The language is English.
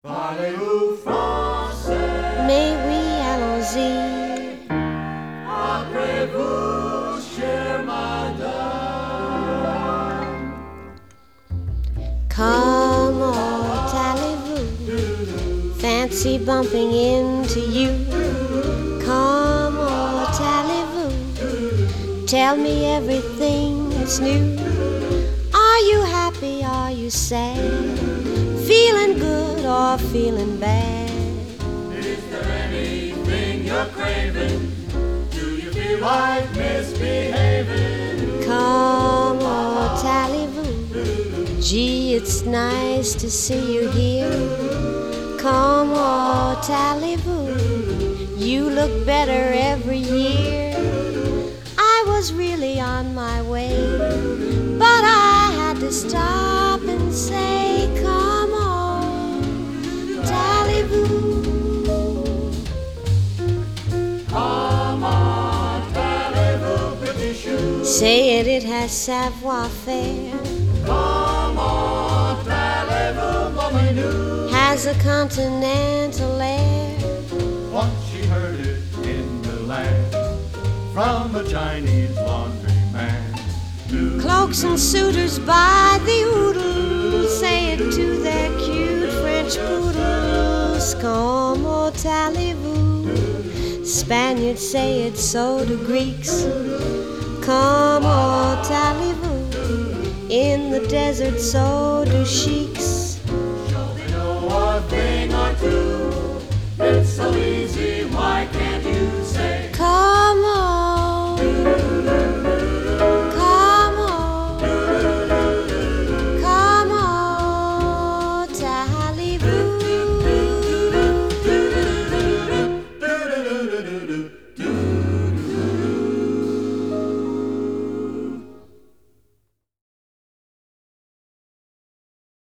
Parlez-vous français? Mais oui, allons-y. Après vous, chère madame. Comment allez-vous? Fancy bumping into you. Comment allez-vous? Tell me everything that's new. Are you happy? Are you sad? Feeling good or feeling bad? Is there anything you're craving? Do you feel like misbehaving? Comment allez-vous? Gee, it's nice to see you here. Comment allez-vous? You look better every year. I was really on my way, but I had to stop and say, comment allez-vous? Comment allez-vous, petit chou? Say it has savoir-faire. Comment allez-vous, mon minou? Has a continental air. Once she heard it in Milan from a Chinese laundryman. Cloaks and suitors by the oodle say it to their cute French poodles. Comment allez-vous? Spaniards say it so to Greeks. Comment allez-vous? In the desert so do sheiks.